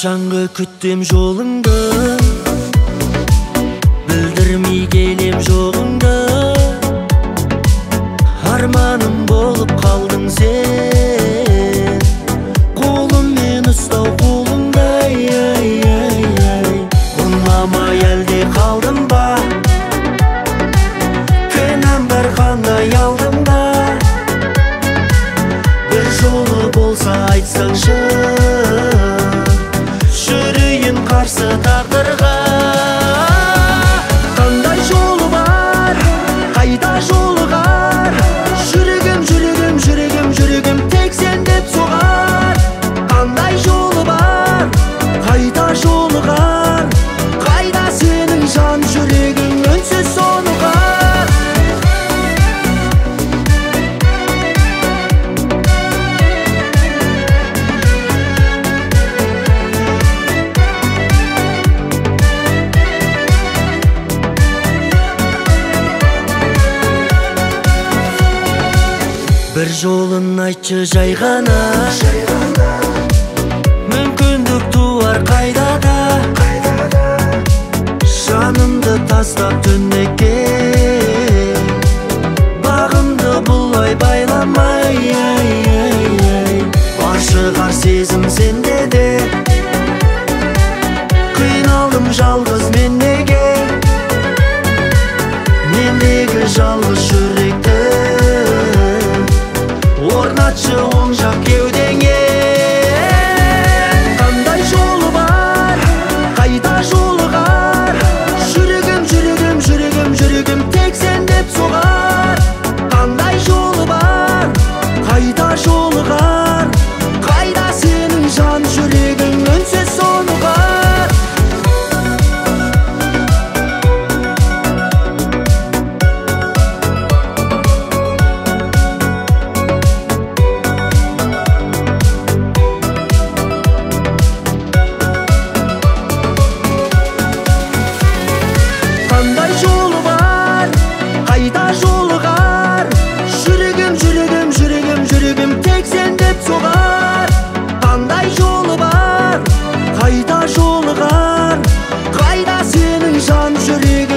Качанғы күттем жолыңды, білдірмей келем жоғыңды. Арманым болып қалдың сен, қолыммен ұстау қолыңдай. Ұнамай әлде қалдым ба, кінәм бар қандай алдымда. Бір жолы болса айтсаңшы, жүрейін қарсы тағдырға. Қандай жолы бар, қайда жолығар? Жүрегім, жүрегім, жүрегім, жүрегім тек сен деп соғар. Қандай жолы бар, қайда жолығар? Қайда сенің жан жүрегің үнсіз сонығар? Бір жолын айтшы жай ғана, мүмкіндік туар қайда да. Жанымды тастап түнекке, бағымды бұлай байламай. Бар шығар сезім сенде де, қиналдым жалғыз мен неге? Мендегі жалғыз жүректі орнатшы оң жақ кеудеңе. Қандай жолы бар, қайда жолығар? Жүрегім, жүрегім, жүрегім, жүрегім тек сен деп соғар. Қандай жолы бар, қайда жолығар? Қайда сенің жан жүрегің үнсіз сонығар? Қандай жолы бар, қайда жолығар? Жүрегім, жүрегім, жүрегім, жүрегім тек сен деп соғар. Қандай жолы бар, қайда жолығар? Қайда сенің жан жүрегің